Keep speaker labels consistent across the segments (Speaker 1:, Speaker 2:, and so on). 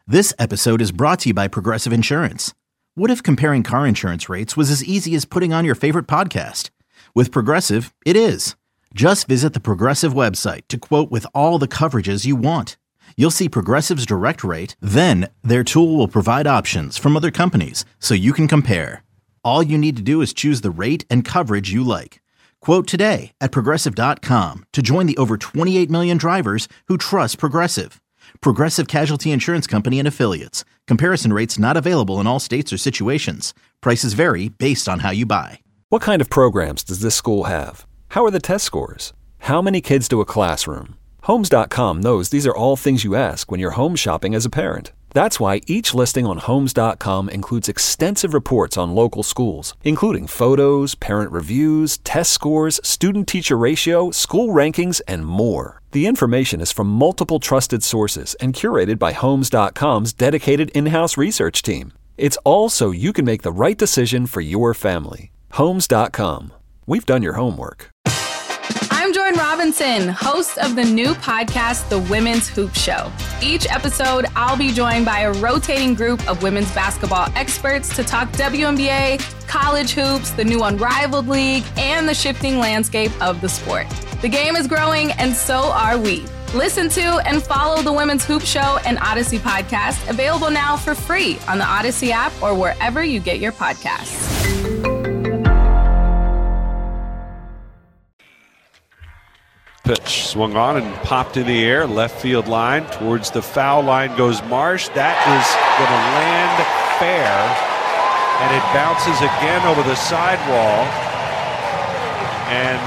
Speaker 1: This episode is brought to you by Progressive Insurance. What if comparing car insurance rates was as easy as putting on your favorite podcast? With Progressive, it is. Just visit the Progressive website to quote with all the coverages you want. You'll see Progressive's direct rate, then their tool will provide options from other companies so you can compare. All you need to do is choose the rate and coverage you like. Quote today at Progressive.com to join the over 28 million drivers who trust Progressive. Progressive Casualty Insurance Company and Affiliates. Comparison rates not available in all states or situations. Prices vary based on how you buy.
Speaker 2: What kind of programs does this school have? How are the test scores? How many kids do a classroom? Homes.com knows these are all things you ask when you're home shopping as a parent. That's why each listing on Homes.com includes extensive reports on local schools, including photos, parent reviews, test scores, student-teacher ratio, school rankings, and more. The information is from multiple trusted sources and curated by Homes.com's dedicated in-house research team. It's all so you can make the right decision for your family. Homes.com. We've done your homework.
Speaker 3: I'm Jordan Robinson, host of the new podcast, The Women's Hoop Show. Each episode, I'll be joined by a rotating group of women's basketball experts to talk WNBA, college hoops, the new Unrivaled League, and the shifting landscape of the sport. The game is growing, and so are we. Listen to and follow The Women's Hoop Show and Odyssey podcast, available now for free on the Odyssey app or wherever you get your podcasts.
Speaker 4: Pitch swung on and popped in the air, left field line. Towards the foul line goes Marsh. That is going to land fair, and it bounces again over the sidewall. And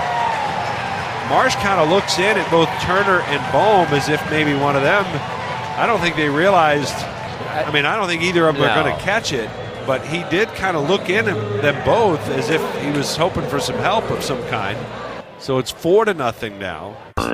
Speaker 4: Marsh kind of looks in at both Turner and Bohm as if maybe one of them, I don't think they realized, I don't think either of them are going to catch it, but he did kind of look in at them both as if he was hoping for some help of some kind. So it's 4-0 now.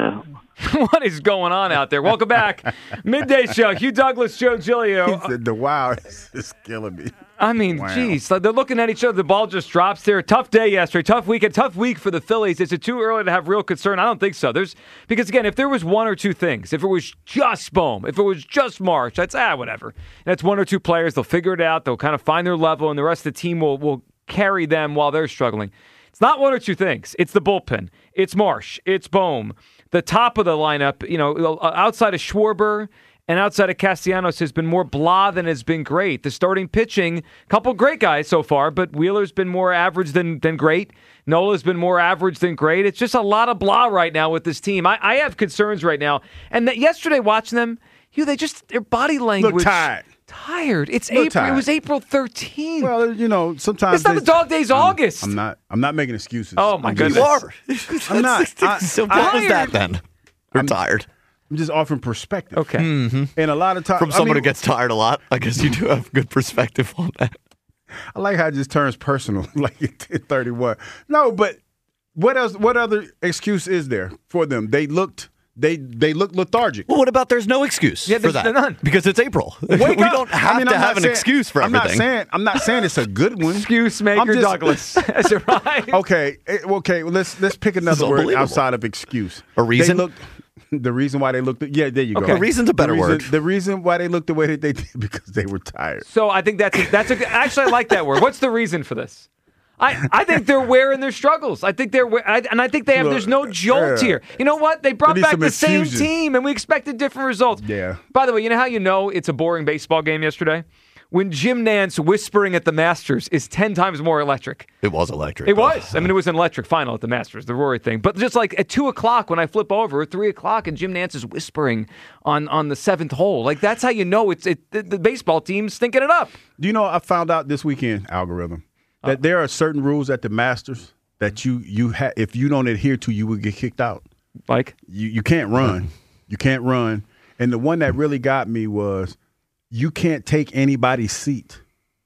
Speaker 5: What is going on out there? Welcome back. Midday Show. Hugh Douglas, Joe Giglio.
Speaker 6: He said, the wow is killing me.
Speaker 5: Geez. They're looking at each other. The ball just drops there. Tough day yesterday. Tough weekend. Tough week for the Phillies. Is it too early to have real concern? I don't think so. Because, again, if there was one or two things, if it was just Bohm, if it was just Marsh, that's whatever. And that's one or two players. They'll figure it out. They'll kind of find their level, and the rest of the team will carry them while they're struggling. It's not one or two things. It's the bullpen. It's Marsh. It's Bohm. The top of the lineup, outside of Schwarber and outside of Castellanos has been more blah than has been great. The starting pitching, a couple great guys so far, but Wheeler's been more average than great. Nola's been more average than great. It's just a lot of blah right now with this team. I have concerns right now. And yesterday watching them, their body language.
Speaker 6: Look
Speaker 5: tired. It's April. Tired. It was April 13th.
Speaker 6: Well, sometimes
Speaker 5: it's not the dog days. August.
Speaker 6: I'm not making excuses.
Speaker 5: Oh my goodness.
Speaker 7: You are.
Speaker 6: I'm not.
Speaker 7: So what was that then? We're tired.
Speaker 6: I'm just offering perspective.
Speaker 5: Okay.
Speaker 6: Mm-hmm. And a lot of times
Speaker 7: from someone who gets tired a lot, I guess you do have good perspective on that.
Speaker 6: I like how it just turns personal, like at 31. No, but what else? What other excuse is there for them? They looked lethargic.
Speaker 7: Well, what about there's no excuse for that?
Speaker 5: None.
Speaker 7: Because it's April. We don't have to have an excuse for everything.
Speaker 6: I'm not saying it's a good one.
Speaker 5: Excuse maker Douglas. That's right.
Speaker 6: Okay. Let's pick another word outside of excuse.
Speaker 7: A reason?
Speaker 6: The reason why they looked. Yeah, there you go.
Speaker 7: A reason's a better word.
Speaker 6: The reason why they looked the way that they did because they were tired.
Speaker 5: So I think actually I like that word. What's the reason for this? I think they're wearing their struggles. I think there's no jolt here. You know what? They brought back the same team, and we expected different results.
Speaker 6: Yeah.
Speaker 5: By the way, you know how it's a boring baseball game yesterday? When Jim Nantz whispering at the Masters is 10 times more electric.
Speaker 7: It was electric.
Speaker 5: It was. It was an electric final at the Masters, the Rory thing. But just like at 2 o'clock when I flip over, 3 o'clock, and Jim Nantz is whispering on the 7th hole. Like, that's how you know the baseball team's thinking it up.
Speaker 6: Do you know I found out this weekend, algorithm, that there are certain rules at the Masters that if you don't adhere to, you will get kicked out.
Speaker 5: Like?
Speaker 6: You can't run. You can't run. And the one that really got me was you can't take anybody's seat.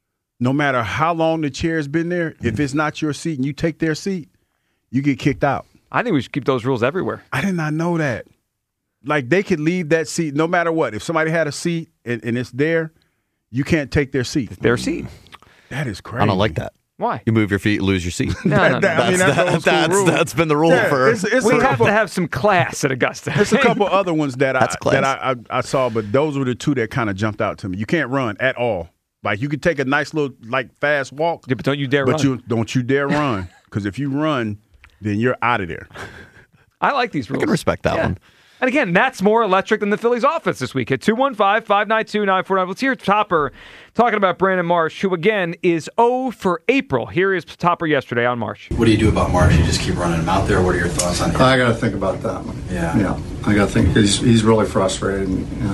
Speaker 6: No matter how long the chair's been there, if it's not your seat and you take their seat, you get kicked out.
Speaker 5: I think we should keep those rules everywhere.
Speaker 6: I did not know that. Like, they could leave that seat no matter what. If somebody had a seat and it's there, you can't take their seat.
Speaker 5: Their seat.
Speaker 6: That is crazy.
Speaker 7: I don't like that.
Speaker 5: Why?
Speaker 7: You move your feet, lose your seat.
Speaker 5: No.
Speaker 7: That's been the rule for.
Speaker 5: We have to have some class at Augusta.
Speaker 6: There's a couple other ones that
Speaker 7: class.
Speaker 6: I saw, but those were the two that kind of jumped out to me. You can't run at all. Like, you could take a nice little, fast walk.
Speaker 5: Yeah, but don't you dare run.
Speaker 6: Don't you dare run. Because if you run, then you're out of there.
Speaker 5: I like these rules.
Speaker 7: I can respect that one.
Speaker 5: And again, that's more electric than the Phillies' offense this week. At 215-592-9495. Let's hear Topper talking about Brandon Marsh, who, again, is 0 for April. Here is Topper yesterday on Marsh.
Speaker 8: What do you do about Marsh? You just keep running him out there? What are your thoughts on him?
Speaker 9: I got to think about that one.
Speaker 8: Yeah.
Speaker 9: I got to think. He's really frustrated,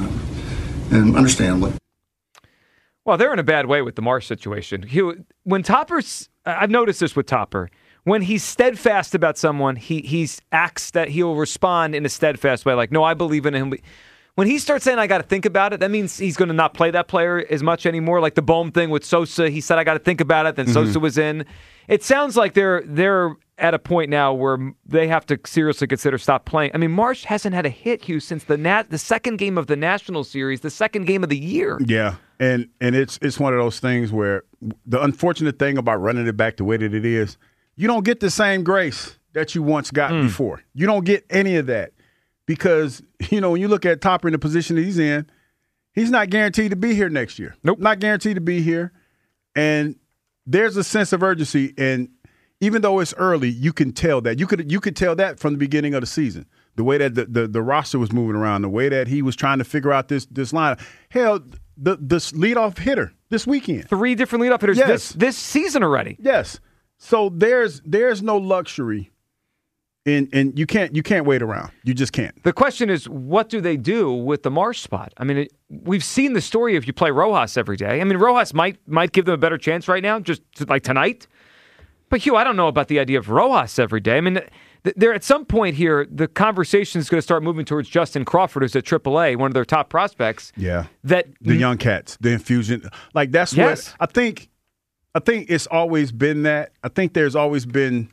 Speaker 9: and understandably.
Speaker 5: Well, they're in a bad way with the Marsh situation. When Topper's, I've noticed this with Topper. When he's steadfast about someone, he acts that he'll respond in a steadfast way, like, no, I believe in him. When he starts saying, I got to think about it, that means he's going to not play that player as much anymore. Like the Bohm thing with Sosa, he said, I got to think about it, then Sosa was in. It sounds like they're at a point now where they have to seriously consider stop playing. I mean, Marsh hasn't had a hit, Hugh, since the second game of the National Series, the second game of the year.
Speaker 6: Yeah, and it's one of those things where the unfortunate thing about running it back the way that it is, you don't get the same grace that you once got before. You don't get any of that because, when you look at Topper in the position that he's in, he's not guaranteed to be here next year.
Speaker 5: Nope.
Speaker 6: Not guaranteed to be here. And there's a sense of urgency. And even though it's early, you can tell that. You could tell that from the beginning of the season. The way that the roster was moving around, the way that he was trying to figure out this lineup. Hell, the leadoff hitter this weekend.
Speaker 5: 3 different leadoff hitters this season already.
Speaker 6: Yes. So there's no luxury in you can't wait around. You just can't.
Speaker 5: The question is, what do they do with the Marsh spot? I mean, we've seen the story if you play Rojas every day. I mean, Rojas might give them a better chance right now, just like tonight. But Hugh, I don't know about the idea of Rojas every day. I mean, there at some point here, the conversation is going to start moving towards Justin Crawford, who's at AAA, one of their top prospects.
Speaker 6: Yeah,
Speaker 5: the young
Speaker 6: cats, the infusion, like that's what I think. I think it's always been that. I think there's always been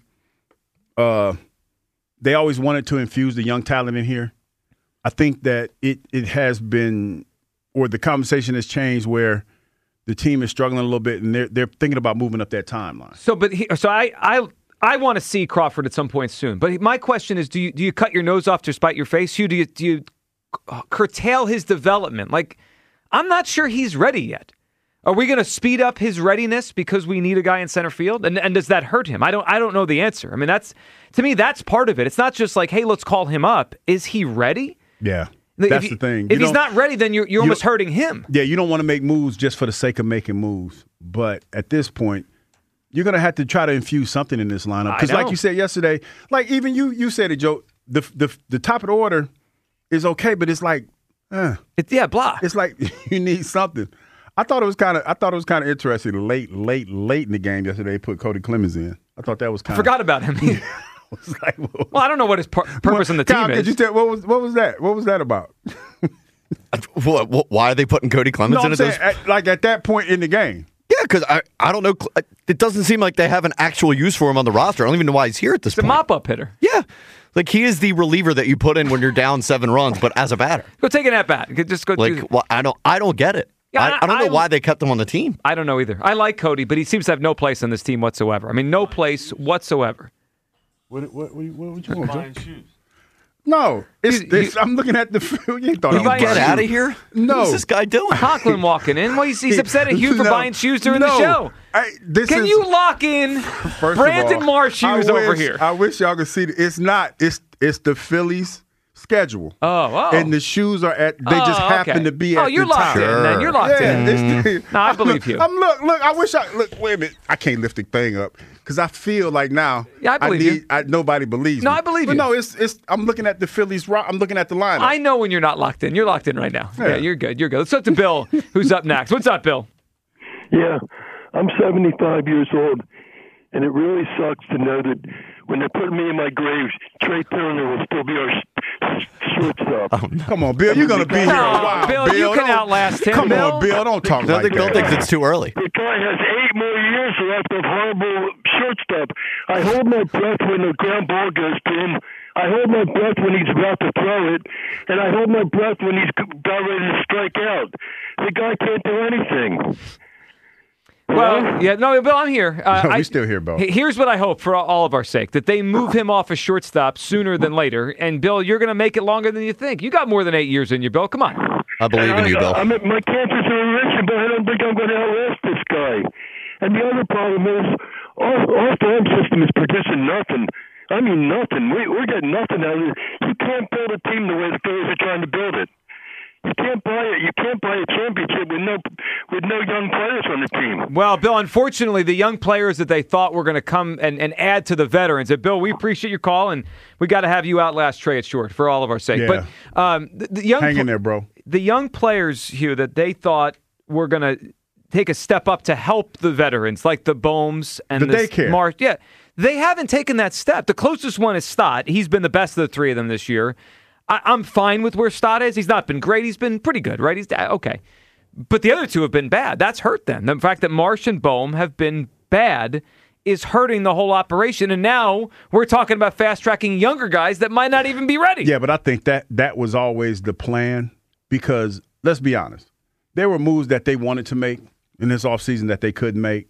Speaker 6: they always wanted to infuse the young talent in here. I think that it has been, or the conversation has changed where the team is struggling a little bit and they're thinking about moving up that timeline.
Speaker 5: So I want to see Crawford at some point soon. But my question is, do you cut your nose off to spite your face? Hugh, do you curtail his development? Like, I'm not sure he's ready yet. Are we going to speed up his readiness because we need a guy in center field? And does that hurt him? I don't know the answer. I mean, to me, that's part of it. It's not just like, hey, let's call him up. Is he ready?
Speaker 6: Yeah, that's the thing.
Speaker 5: If he's not ready, then you're almost hurting him.
Speaker 6: Yeah, you don't want to make moves just for the sake of making moves. But at this point, you're going to have to try to infuse something in this lineup. Because like you said yesterday, like even you said it, Joe, the top of the order is okay, but it's like,
Speaker 5: blah.
Speaker 6: It's like you need something. I thought it was kind of interesting. Late in the game yesterday, they put Cody Clemens in. I thought that was kind of.
Speaker 5: I forgot about him.
Speaker 6: Like,
Speaker 5: well, I don't know what his purpose in the team is.
Speaker 6: Could you tell what was that? What was that about?
Speaker 7: Why are they putting Cody Clemens in?
Speaker 6: At that point in the game.
Speaker 7: Yeah, because I don't know. It doesn't seem like they have an actual use for him on the roster. I don't even know why he's here at this point.
Speaker 5: He's a mop-up hitter.
Speaker 7: Yeah. Like, he is the reliever that you put in when you're down 7 runs, but as a batter.
Speaker 5: Go take an at-bat. Just go.
Speaker 7: Well, I don't get it. Yeah, I don't know why they kept him on the team.
Speaker 5: I don't know either. I like Cody, but he seems to have no place on this team whatsoever. I mean, no place whatsoever.
Speaker 6: What you want, Joe? Shoes. No, I'm looking at the field. You thought
Speaker 7: you get out of here?
Speaker 6: No.
Speaker 7: What's this guy doing?
Speaker 5: Conklin walking in. Well, he's upset at Hugh for buying shoes during the show. Can you lock in Brandon Marsh shoes over here?
Speaker 6: I wish y'all could see it. It's not. It's the Phillies' schedule.
Speaker 5: Oh.
Speaker 6: And the shoes are at. They just happen to be at the top.
Speaker 5: Oh, you're locked in. Then you're locked in. No, I believe you.
Speaker 6: Look. I wish look. Wait a minute. I can't lift the thing up. Because I feel like now,
Speaker 5: I believe you.
Speaker 6: Nobody believes me.
Speaker 5: No, I believe you.
Speaker 6: But no, it's. I'm looking at the Phillies. I'm looking at the lineup.
Speaker 5: I know when you're not locked in. You're locked in right now. Yeah, you're good. Let's talk to Bill, who's up next. What's up, Bill?
Speaker 10: Yeah, I'm 75 years old, and it really sucks to know that when they put me in my grave, Trey Turner will still be our shortstop.
Speaker 6: Oh, no. Come on, Bill. You're going to be here a while.
Speaker 5: Bill, you can outlast him.
Speaker 6: Come on, Bill. Don't talk like that.
Speaker 7: Bill thinks it's too early.
Speaker 10: The guy has 8 more years left of horrible shortstop. I hold my breath when the ground ball goes to him. I hold my breath when he's about to throw it, and I hold my breath when he's about ready to strike out. The guy can't do anything.
Speaker 5: Well, yeah, no, Bill, I'm here.
Speaker 6: We still here, Bill.
Speaker 5: Here's what I hope for all of our sake, that they move him off a shortstop sooner than later. And, Bill, you're going to make it longer than you think. You got more than 8 years in you, Bill. Come on.
Speaker 7: I believe in you, Bill.
Speaker 10: My chances are enriching, but I don't think I'm going to outlast this guy. And the other problem is our farm system is producing nothing. I mean, nothing. We're getting nothing out of it. You can't build a team the way the Phillies are trying to build it. You can't buy it. You can't buy a championship with no young players on the team.
Speaker 5: Well, Bill, unfortunately, the young players that they thought were going to come and add to the veterans. And Bill, we appreciate your call, and we got to have you outlast Trey at short for all of our sake.
Speaker 6: Yeah.
Speaker 5: But the young
Speaker 6: hang in there, bro.
Speaker 5: The young players, Hugh, that they thought were going to take a step up to help the veterans, like the Bohms and
Speaker 6: the daycare.
Speaker 5: Marsh. Yeah, they haven't taken that step. The closest one is Stott. He's been the best of the three of them this year. I'm fine with where Stott is. He's not been great. He's been pretty good, right? He's okay. But the other two have been bad. That's hurt them. The fact that Marsh and Bohm have been bad is hurting the whole operation. And now we're talking about fast-tracking younger guys that might not even be ready.
Speaker 6: Yeah, but I think that was always the plan because, let's be honest, there were moves that they wanted to make in this offseason that they couldn't make.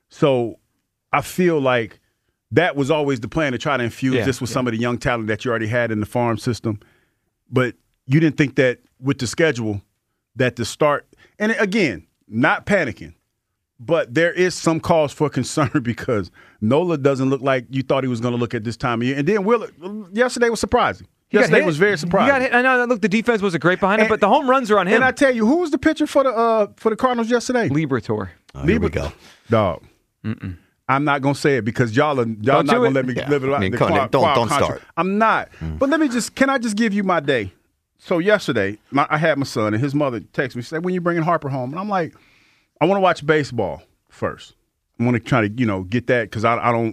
Speaker 6: So I feel like that was always the plan, to try to infuse this with some of the young talent that you already had in the farm system. But you didn't think that with the schedule that the start – and again, not panicking, but there is some cause for concern because Nola doesn't look like you thought he was going to look at this time of year. And then Wheeler – yesterday was surprising. Yesterday was very surprising.
Speaker 5: He got hit. I know. Look, the defense wasn't great behind him, but the home runs are on him.
Speaker 6: And I tell you, who was the pitcher for the Cardinals yesterday?
Speaker 5: Liberatore.
Speaker 7: Here we go.
Speaker 6: Dog. Mm-mm. I'm not going to say it because y'all not going to let me live it out.
Speaker 7: Don't start.
Speaker 6: I'm not. But can I just give you my day? So yesterday, I had my son, and his mother texted me, said, when you bringing Harper home? And I'm like, I want to watch baseball first. I want to try to, get that because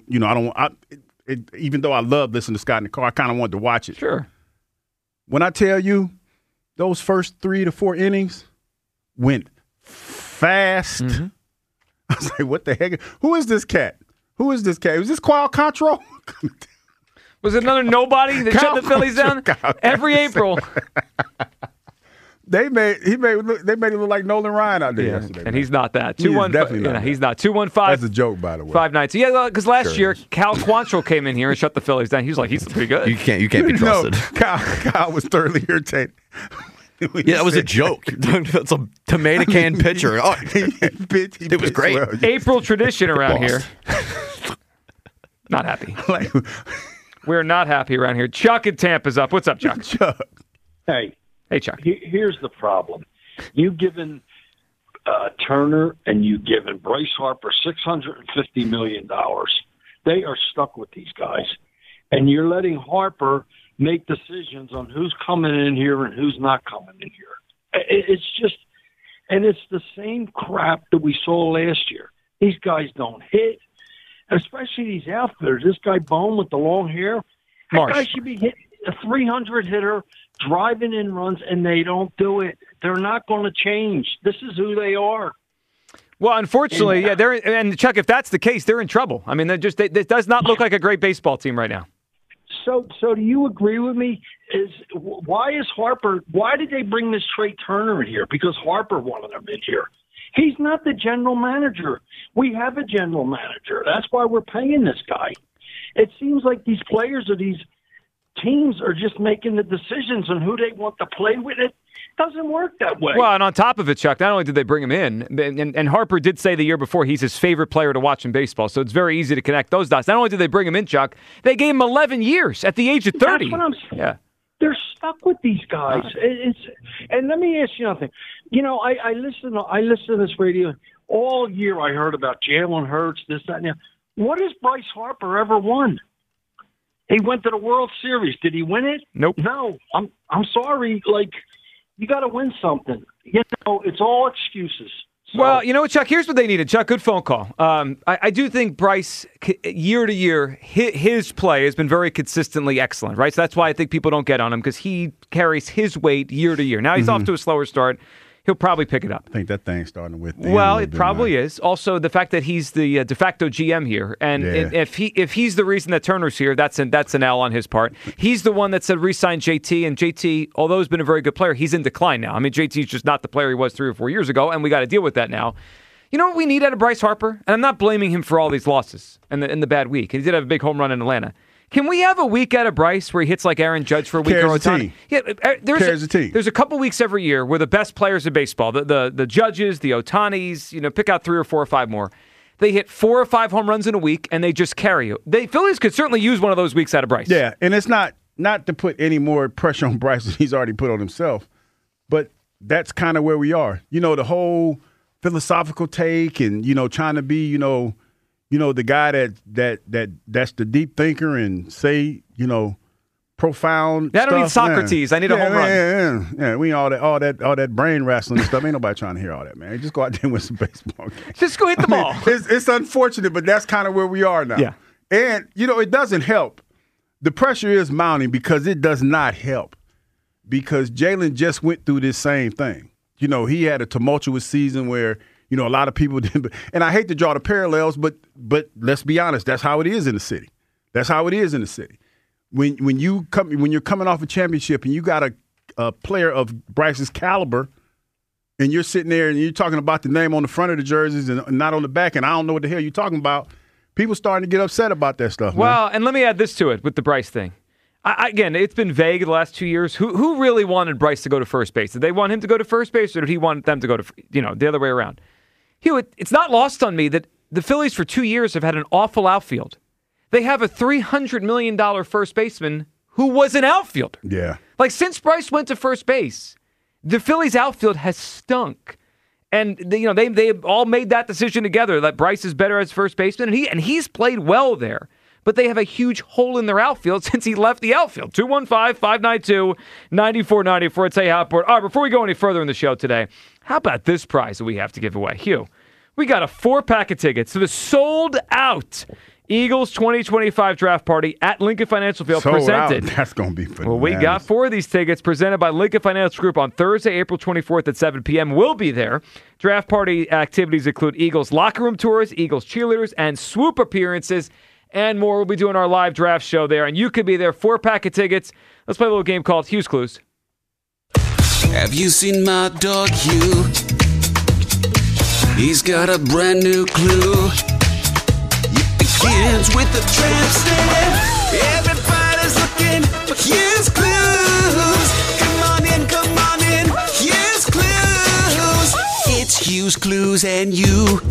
Speaker 6: even though I love listening to Scott in the car, I kind of wanted to watch it.
Speaker 5: Sure.
Speaker 6: When I tell you those first 3 to 4 innings went fast, I was like, what the heck? Who is this cat? Was this Kyle Contro?
Speaker 5: Was it another nobody that shut the Phillies down? Every April.
Speaker 6: They made it look like Nolan Ryan out there yesterday.
Speaker 5: And he's not that.
Speaker 6: Definitely not.
Speaker 5: He's not. 215.
Speaker 6: That's a joke, by the way.
Speaker 5: 592. Yeah, because last year Cal Quantrill came in here and shut the Phillies down. He was like, he's pretty good.
Speaker 7: You can't be trusted.
Speaker 6: Kyle was thoroughly irritated.
Speaker 7: Yeah, that was a joke. That's a tomato can pitcher. Oh, it was great.
Speaker 6: Well.
Speaker 5: April tradition around here. Not happy. We're not happy around here. Chuck in Tampa's up. What's up, Chuck?
Speaker 6: Chuck.
Speaker 11: Hey,
Speaker 5: Chuck.
Speaker 11: Here's the problem. You've given Turner and you've given Bryce Harper $650 million. They are stuck with these guys. And you're letting Harper make decisions on who's coming in here and who's not coming in here. It's just – and it's the same crap that we saw last year. These guys don't hit, especially these outfielders. This guy Bone with the long hair, that guy should be hitting a 300 hitter, driving in runs, and they don't do it. They're not going to change. This is who they are.
Speaker 5: Well, unfortunately, and Chuck, if that's the case, they're in trouble. I mean, it does not look like a great baseball team right now.
Speaker 11: So do you agree with me? Why did they bring this Trey Turner in here? Because Harper wanted him in here. He's not the general manager. We have a general manager. That's why we're paying this guy. It seems like these players or these teams are just making the decisions on who they want to play with. It doesn't work that way.
Speaker 5: Well, and on top of it, Chuck, not only did they bring him in, and Harper did say the year before he's his favorite player to watch in baseball, so it's very easy to connect those dots. Not only did they bring him in, Chuck, they gave him 11 years at the age of 30.
Speaker 11: That's what I'm saying.
Speaker 5: Yeah.
Speaker 11: They're stuck with these guys. And let me ask you something. I listen to this radio all year. I heard about Jalen Hurts, this, that, and that. What has Bryce Harper ever won? He went to the World Series. Did he win it?
Speaker 5: Nope.
Speaker 11: No. I'm sorry. You got to win something. It's all excuses. So,
Speaker 5: well, you know what, Chuck? Here's what they needed. Chuck, good phone call. I do think Bryce, year to year, his play has been very consistently excellent, right? So that's why I think people don't get on him because he carries his weight year to year. Now he's off to a slower start. He'll probably pick it up.
Speaker 6: I think that thing's starting with.
Speaker 5: Well, it probably is. Also, the fact that he's the de facto GM here, and if he's the reason that Turner's here, that's an L on his part. He's the one that said re-sign JT, and JT, although he's been a very good player, he's in decline now. I mean, JT's just not the player he was 3 or 4 years ago, and we got to deal with that now. You know what we need out of Bryce Harper? And I'm not blaming him for all these losses and the bad week. He did have a big home run in Atlanta. Can we have a week out of Bryce where he hits like Aaron Judge for a week or Ohtani? Yeah, there's a couple weeks every year where the best players in baseball, the Judges, the Ohtanis, pick out 3 or 4 or 5 more. They hit 4 or 5 home runs in a week, and they just carry you. Phillies could certainly use one of those weeks out of Bryce.
Speaker 6: Yeah, and it's not to put any more pressure on Bryce than he's already put on himself, but that's kind of where we are. The whole philosophical take and, trying to be, the guy that's the deep thinker and say, profound
Speaker 5: I don't need Socrates. I need a home run.
Speaker 6: Yeah. We all that brain wrestling and stuff. Ain't nobody trying to hear all that, man. Just go out there and win some baseball games.
Speaker 5: Just go hit the ball.
Speaker 6: It's unfortunate, but that's kind of where we are now.
Speaker 5: Yeah.
Speaker 6: And, it doesn't help. The pressure is mounting because it does not help. Because Jalen just went through this same thing. He had a tumultuous season where, a lot of people didn't. And I hate to draw the parallels, but let's be honest, that's how it is in the city. That's how it is in the city. When you're coming off a championship and you got a player of Bryce's caliber, and you're sitting there and you're talking about the name on the front of the jerseys and not on the back, and I don't know what the hell you're talking about, people starting to get upset about that stuff.
Speaker 5: Well,
Speaker 6: man.
Speaker 5: And let me add this to it with the Bryce thing. Again, it's been vague the last 2 years. Who really wanted Bryce to go to first base? Did they want him to go to first base, or did he want them to go to, the other way around? Hugh, it's not lost on me that the Phillies for 2 years have had an awful outfield. They have a $300 million first baseman who was an outfielder.
Speaker 6: Yeah.
Speaker 5: Like, since Bryce went to first base, the Phillies outfield has stunk. And they all made that decision together that Bryce is better as first baseman, and he's played well there. But they have a huge hole in their outfield since he left the outfield. 215-592-9494. It's A Hotboard. All right, before we go any further in the show today, how about this prize that we have to give away? Hugh, we got a 4-pack of tickets to the sold-out Eagles 2025 draft party at Lincoln Financial Field.
Speaker 6: Sold
Speaker 5: presented.
Speaker 6: Out. That's going to be fun.
Speaker 5: Well, we got 4 of these tickets presented by Lincoln Financial Group on Thursday, April 24th at 7 p.m. We'll be there. Draft party activities include Eagles locker room tours, Eagles cheerleaders, and swoop appearances, and more. We'll be doing our live draft show there, and you could be there. 4-pack of tickets. Let's play a little game called Hugh's Clues.
Speaker 12: Have you seen my dog Hugh? He's got a brand new clue. It begins with a tramp stamp. Everybody's looking for Hugh's Clues. Come on in, Hugh's Clues. It's Hugh's Clues and you.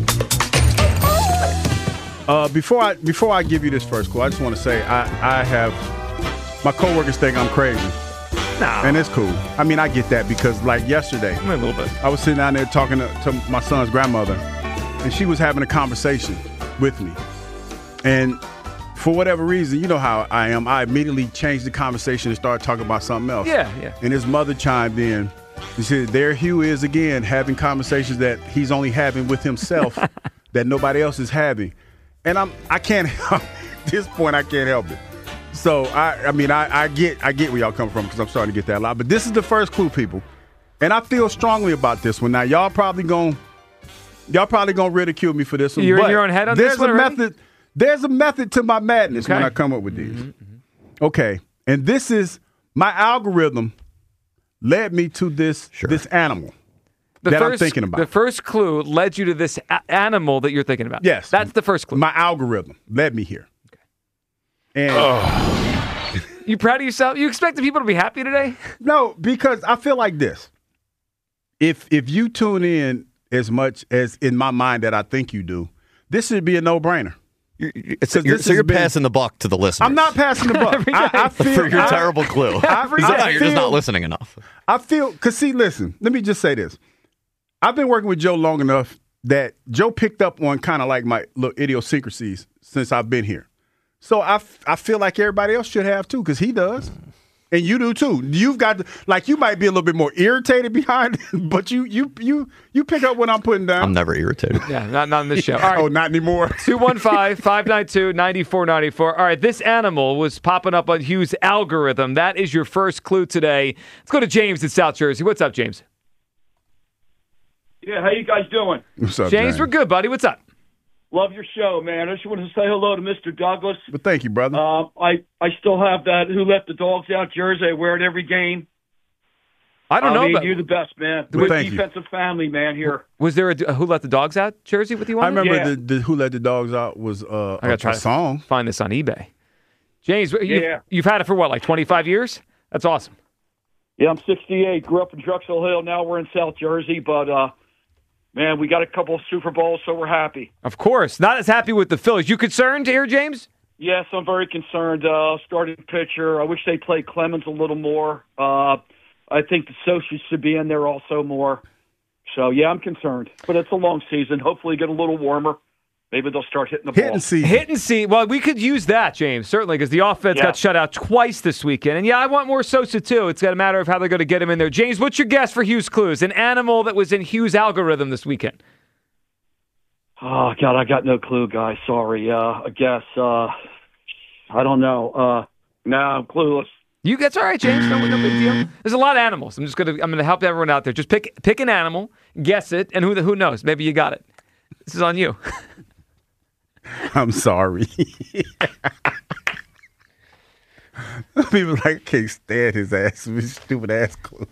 Speaker 6: Before I give you this first clue, I just want to say I have my coworkers think I'm crazy.
Speaker 5: Nah.
Speaker 6: And it's cool. I mean, I get that because like yesterday,
Speaker 5: a little bit.
Speaker 6: I was sitting down there talking to my son's grandmother, and she was having a conversation with me. And for whatever reason, you know how I am, I immediately changed the conversation and started talking about something else.
Speaker 5: Yeah.
Speaker 6: And his mother chimed in. She said, there Hugh is again having conversations that he's only having with himself that nobody else is having. And I can't help at this point. I can't help it. So I get where y'all come from because I'm starting to get that a lot. But this is the first clue, people, and I feel strongly about this one. Now y'all probably gonna ridicule me for this one.
Speaker 5: You're in your own head on this one already?
Speaker 6: There's a method to my madness when I come up with these. Mm-hmm. Okay, and this is my algorithm led me to this animal. I'm thinking about.
Speaker 5: The first clue led you to this animal that you're thinking about.
Speaker 6: Yes.
Speaker 5: That's the first clue.
Speaker 6: My algorithm led me here. Okay. And
Speaker 5: you proud of yourself? You expect the people to be happy today?
Speaker 6: No, because I feel like this. If you tune in as much as in my mind that I think you do, this should be a no-brainer.
Speaker 7: You're passing the buck to the listeners.
Speaker 6: I'm not passing the buck. I feel
Speaker 7: for your terrible clue. You're just not listening enough.
Speaker 6: I feel, because see, listen, let me just say this. I've been working with Joe long enough that Joe picked up on kind of like my little idiosyncrasies since I've been here. So I feel like everybody else should have too, because he does. And you do too. You've got you might be a little bit more irritated behind it, but you pick up what I'm putting down.
Speaker 7: I'm never irritated.
Speaker 5: Yeah, not on this show. All right.
Speaker 6: Oh, not anymore.
Speaker 5: 215-592-9494. All right, this animal was popping up on Hugh's algorithm. That is your first clue today. Let's go to James in South Jersey. What's up, James?
Speaker 13: Yeah, how you guys doing?
Speaker 6: What's up,
Speaker 5: James? We're good, buddy. What's up?
Speaker 13: Love your show, man. I just wanted to say hello to Mr. Douglas.
Speaker 6: But thank you, brother.
Speaker 13: I still have that Who Let the Dogs Out jersey. I wear it every game.
Speaker 5: I don't know.
Speaker 13: I mean,
Speaker 5: but
Speaker 13: you're the best, man.
Speaker 6: Well,
Speaker 13: We're
Speaker 6: thank you.
Speaker 13: defensive family, man, here.
Speaker 5: was there a Who Let the Dogs Out jersey with you on
Speaker 6: I
Speaker 5: it?
Speaker 6: remember
Speaker 13: Yeah.
Speaker 6: the Who Let the Dogs Out was
Speaker 5: I gotta try
Speaker 6: a song.
Speaker 5: to find this on eBay. James,
Speaker 13: Yeah.
Speaker 5: you've had it for what, like 25 years? That's awesome.
Speaker 13: Yeah, I'm 68. Grew up in Drexel Hill. Now we're in South Jersey, but man, we got a couple of Super Bowls, so we're happy.
Speaker 5: Of course. Not as happy with the Phillies. You concerned here, James?
Speaker 13: Yes, I'm very concerned. Starting pitcher. I wish they played Clemens a little more. I think the Sochi should be in there also more. So, yeah, I'm concerned. But it's a long season. Hopefully get a little warmer. Maybe they'll start hitting the ball.
Speaker 5: Hit and see. Well, we could use that, James, certainly, because the offense got shut out twice this weekend. And, yeah, I want more Sosa, too. It's got a matter of how they're going to get him in there. James, what's your guess for Hughes Clues? An animal that was in Hughes' algorithm this weekend.
Speaker 13: Oh, God, I got no clue, guys. Sorry. I guess, I don't know. No, I'm clueless.
Speaker 5: That's all right, James. No big deal. There's a lot of animals. I'm gonna help everyone out there. Just pick an animal, guess it, and who knows? Maybe you got it. This is on you.
Speaker 6: I'm sorry. People like, I can't stand his ass, his stupid ass clues.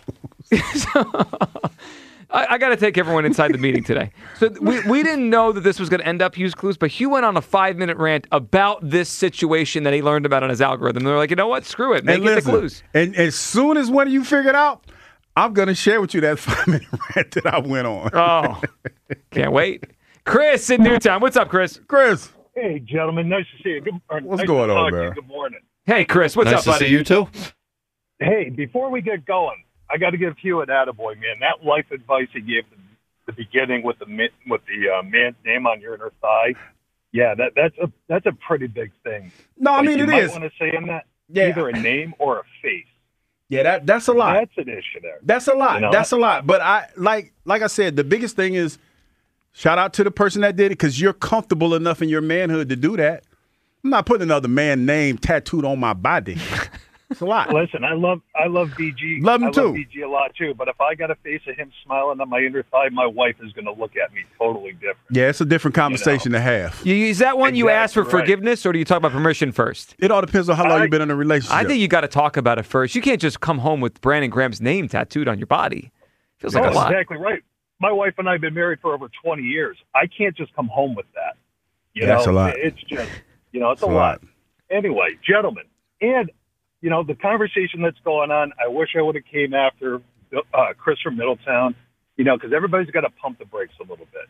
Speaker 5: I got to take everyone inside the meeting today. So we didn't know that this was going to end up Hughes Clues, but Hugh went on a 5-minute rant about this situation that he learned about on his algorithm. They're like, you know what? Screw it. Make it the clues.
Speaker 6: And as soon as one of you figure it out, I'm going to share with you that 5-minute rant that I went on.
Speaker 5: Oh, can't wait. Chris in Newtown. What's up, Chris?
Speaker 6: Chris.
Speaker 14: Hey, gentlemen. Nice to see you.
Speaker 6: What's going on, man?
Speaker 14: Good morning.
Speaker 5: Hey, Chris. What's up, buddy?
Speaker 7: Nice to see you, too.
Speaker 14: Hey, before we get going, I got to give Hugh an attaboy, man. That life advice he gave at the beginning with the man's name on your inner thigh, yeah, that's a pretty big thing.
Speaker 6: No, I mean,
Speaker 14: you
Speaker 6: it
Speaker 14: might
Speaker 6: is.
Speaker 14: want to say in that
Speaker 6: Yeah.
Speaker 14: either a name or a face.
Speaker 6: Yeah, that's a lot.
Speaker 14: That's an issue there.
Speaker 6: That's a lot.
Speaker 14: You know?
Speaker 6: That's a lot. But I like I said, the biggest thing is shout out to the person that did it because you're comfortable enough in your manhood to do that. I'm not putting another man's name tattooed on my body. It's a lot.
Speaker 14: Listen, I love BG.
Speaker 6: Love him
Speaker 14: I
Speaker 6: too.
Speaker 14: love BG a lot too. But if I got a face of him smiling on my inner thigh, my wife is going to look at me totally different.
Speaker 6: Yeah, it's a different conversation to have.
Speaker 5: Is that one you ask for
Speaker 14: Exactly right.
Speaker 5: forgiveness, or do you talk about permission first?
Speaker 6: It all depends on how long you've been in a relationship.
Speaker 5: I think you got to talk about it first. You can't just come home with Brandon Graham's name tattooed on your body. Feels like a
Speaker 14: That's
Speaker 5: lot.
Speaker 14: exactly right. My wife and I have been married for over 20 years. I can't just come home with that.
Speaker 6: That's a lot.
Speaker 14: It's just, it's a lot. Anyway, gentlemen, and, the conversation that's going on, I wish I would have came after Chris from Middletown, because everybody's got to pump the brakes a little bit.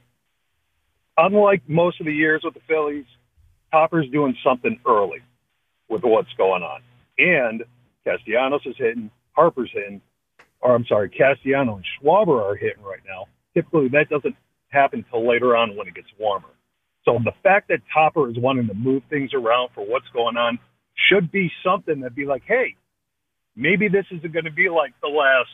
Speaker 14: Unlike most of the years with the Phillies, Topper's doing something early with what's going on. And Castellanos is hitting, Harper's hitting, Castellano and Schwarber are hitting right now. Typically, that doesn't happen until later on when it gets warmer. So the fact that Topper is wanting to move things around for what's going on should be something that'd be like, hey, maybe this isn't going to be like the last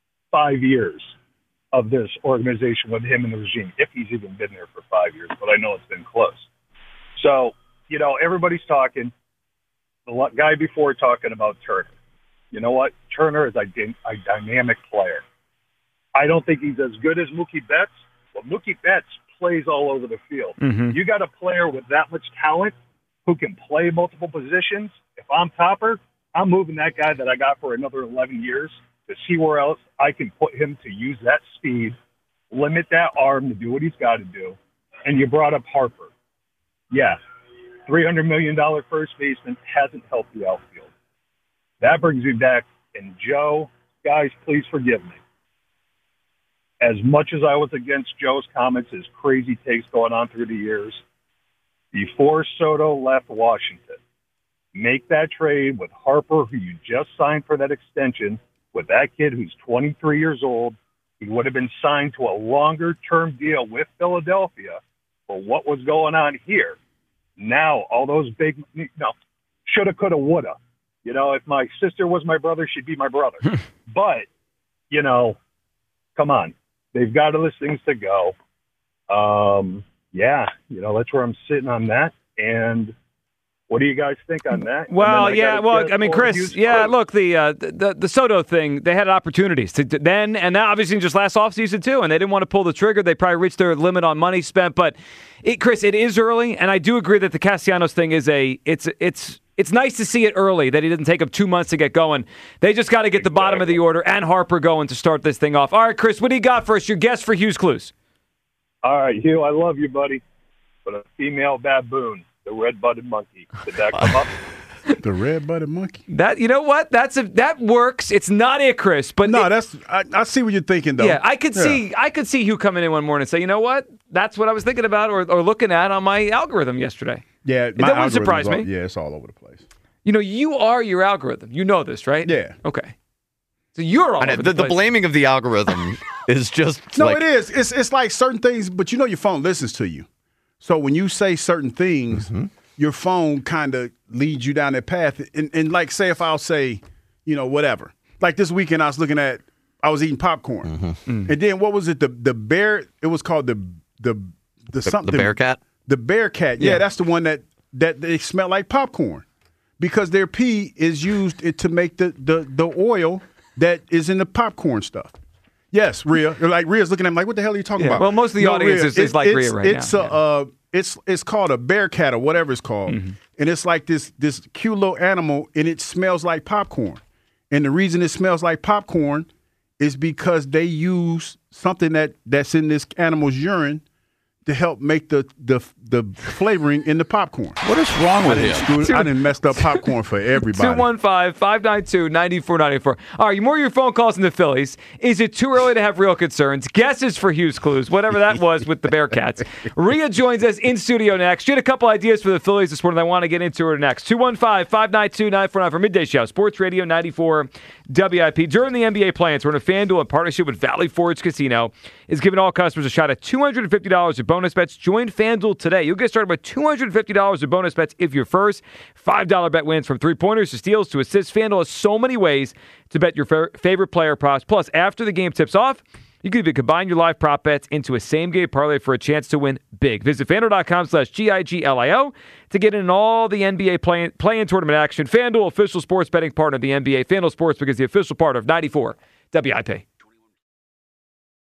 Speaker 14: 5 years of this organization with him and the regime, if he's even been there for 5 years, but I know it's been close. So, everybody's talking. The guy before talking about Turner. You know what? Turner is a dynamic player. I don't think he's as good as Mookie Betts, but Mookie Betts plays all over the field.
Speaker 5: Mm-hmm.
Speaker 14: You got a player with that much talent who can play multiple positions. If I'm Topper, I'm moving that guy that I got for another 11 years to see where else I can put him to use that speed, limit that arm to do what he's got to do. And you brought up Harper. Yeah, $300 million first baseman hasn't helped the outfield. That brings me back. And Joe, guys, please forgive me. As much as I was against Joe's comments, his crazy takes going on through the years, before Soto left Washington, make that trade with Harper, who you just signed for that extension, with that kid who's 23 years old. He would have been signed to a longer-term deal with Philadelphia for what was going on here. Now, all those big, shoulda, coulda, woulda. If my sister was my brother, she'd be my brother. But, come on. They've got other things to go. That's where I'm sitting on that. And what do you guys think on that?
Speaker 5: Well, Chris, look, the Soto thing, they had opportunities to then, and now obviously just last offseason too, and they didn't want to pull the trigger. They probably reached their limit on money spent, but Chris, it is early, and I do agree that the Castellanos thing is It's nice to see it early that he didn't take him 2 months to get going. They just got to get the bottom of the order and Harper going to start this thing off. All right, Chris, what do you got for us? Your guess for Hughes Clues.
Speaker 14: All right, Hugh, I love you, buddy. But a female baboon, the red-butted monkey. Did that come up?
Speaker 6: The red-butted monkey.
Speaker 5: That, you know what? That works. It's not it, Chris. But
Speaker 6: no, I see what you're thinking though.
Speaker 5: Yeah, I could see Hugh coming in one morning and say, you know what? That's what I was thinking about or looking at on my algorithm yesterday.
Speaker 6: Yeah,
Speaker 5: that wouldn't surprise me.
Speaker 6: Yeah, it's all over the place.
Speaker 5: You know, you are your algorithm. You know this, right?
Speaker 6: Yeah.
Speaker 5: Okay. So you're all over the place.
Speaker 7: The blaming of the algorithm is just
Speaker 6: it is. It's like certain things, but you know your phone listens to you. So when you say certain things, your phone kind of leads you down that path. And like, say if I'll say, you know, whatever. Like this weekend, I was eating popcorn, and then what was it? The bear. It was called the something.
Speaker 7: The Bearcat.
Speaker 6: The Bearcat. Yeah, that's the one that they smell like popcorn, because their pee is used to make the oil that is in the popcorn stuff. Yes, Rhea. Like Rhea's looking at me like, what the hell are you talking about?
Speaker 5: Well, most of the audience is like Rhea right now.
Speaker 6: It's called a Bearcat or whatever it's called, and it's like this cute little animal, and it smells like popcorn. And the reason it smells like popcorn is because they use something that's in this animal's urine to help make the flavoring in the popcorn.
Speaker 7: What is wrong with you?
Speaker 6: I done messed up popcorn for everybody.
Speaker 5: 215-592-9494. All right, more of your phone calls in the Phillies. Is it too early to have real concerns? Guesses for Hughes Clues, whatever that was with the Bearcats. Rhea joins us in studio next. She had a couple ideas for the Phillies this morning I want to get into her next. 215-592-9494 for Midday Show. Sports Radio 94 WIP. During the NBA play-ins, we're in a FanDuel in partnership with Valley Forge Casino is giving all customers a shot at $250 at bonus bets. Join FanDuel today. You'll get started with $250 of bonus bets if your first $5 bet wins, from three-pointers to steals to assists. FanDuel has so many ways to bet your favorite player props. Plus, after the game tips off, you can even combine your live prop bets into a same-game parlay for a chance to win big. Visit FanDuel.com/GIGLIO to get in all the NBA play-in tournament action. FanDuel, official sports betting partner of the NBA. FanDuel Sportsbook is the official partner of 94 WIP.